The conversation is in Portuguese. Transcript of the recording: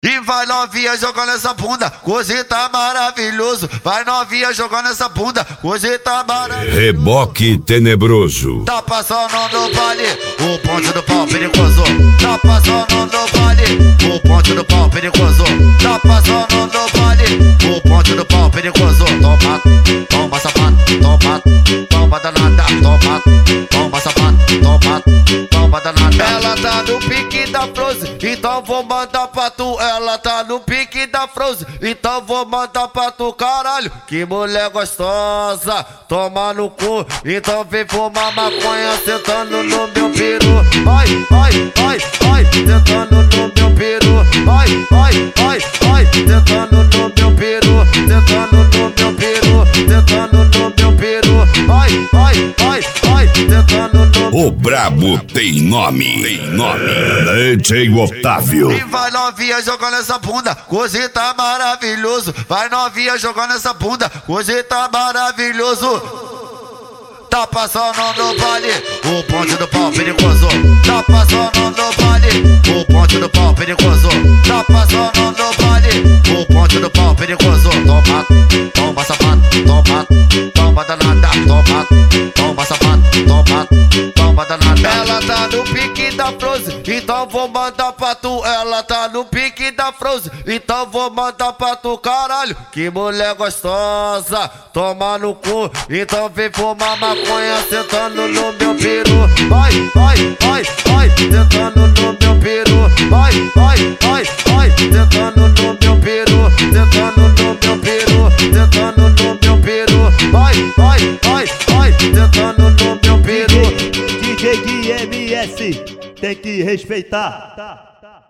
E vai novinha jogando essa bunda, coisa tá maravilhoso. Vai novinha jogando essa bunda, coisa tá maravilhoso. Reboque tenebroso. Tá passando no vale, o ponte do pau perigoso. Tá passando no vale, o ponte do pau perigoso. Tá passando no vale, o ponte do pau perigoso. Toma, toma sapato, toma, toma danada, toma, toma sapato, toma, toma danada. Ela tá no pique da Frozen, então vou mandar pra tu. Ela tá no pique da Frozen, então vou mandar pra tu, caralho. Que mulher gostosa, toma no cu. Então vem fumar maconha sentando no meu peru. Ai, ai, ai, ai, sentando no meu peru. Ai, ai, ai, ai, sentando no meu peru. Sentando no meu peru, sentando no meu peru. Ai, ai, ai, ai, sentando no meu peru. O brabo tem nome, DJ Otávio. E vai novinha jogando essa bunda, coisa tá maravilhoso. Vai novinha jogando essa bunda, coisa tá maravilhoso. Tá passando no vale, o ponte do pau perigoso. Tá passando no vale, o ponte do pau perigoso. Tá passando no vale, o ponte do pau perigoso. Toma, toma sapato, toma, toma danada, toma, toma sapato, toma, toma danada. Ela tá no pique da Frozen, então vou mandar pra tu. Ela tá no pique da Frozen, então vou mandar pra tu, caralho. Que mulher gostosa, toma no cu. Então vem fumar maconha sentando no meu peru. Ai, ai, ai, ai, sentando no meu peru. Ai, ai, ai, ai, sentando no meu peru. Sentando no meu peru, sentando no meu peru. Ai, ai, ai, ai, sentando no meu peru. DJ Gui MS, tem que respeitar.